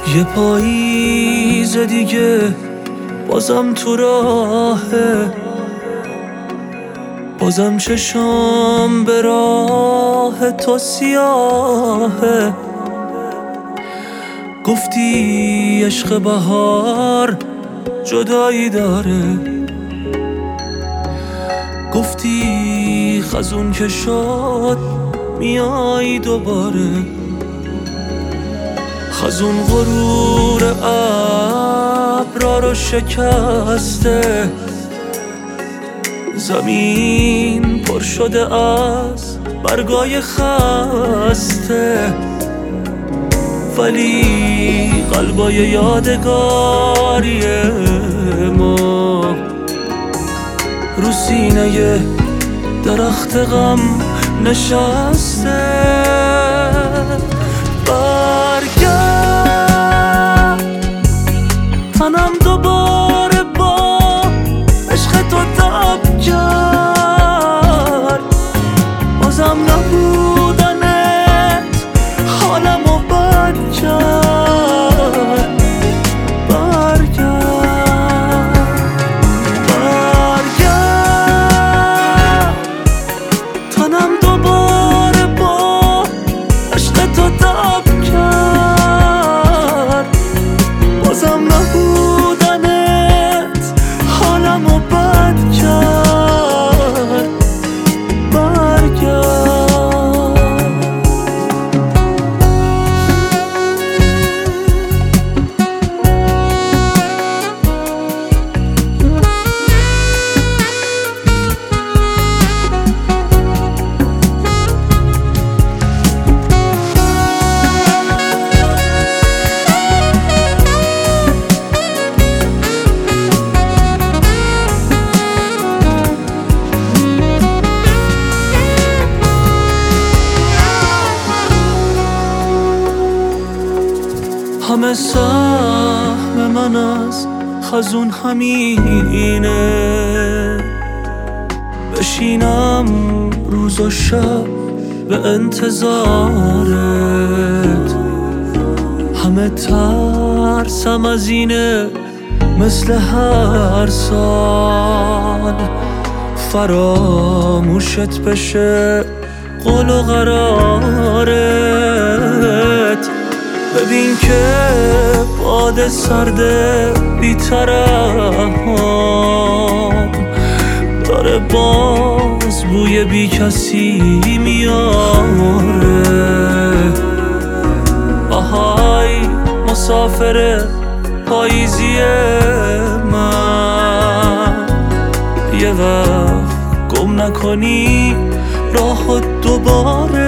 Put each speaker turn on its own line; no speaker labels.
یه پاییز دیگه بازم تو راهه، بازم چشام به راه تو سیاهه. گفتی عشق بهار جدایی داره، گفتی خزون که شد میای دوباره. خزون غرور ابرا رو شکسته، زمین پر شده از برگای خسته، ولی قلبای یادگاری ما رو سینه درخت غم نشسته. برگرد تنم دوباره با عشق تو تب کرد، بازم نبودنت حالمو بد کرد. برگرد تنم دوباره با عشق تو تب کرد، بازم نبودنت حالمو بد کرد. برگرد همه سهم من از خزون همینه، بشینم روز و شب به انتظارت. همه ترسم از اینه مثل هر سال فراموشت بشه قول و قرارت. ببین که باد سرده بی‌طرفم داره باز بوی بی کسی میاره. آهای مسافر پاییزی من، یه وقت گم نکنی راهت دوباره.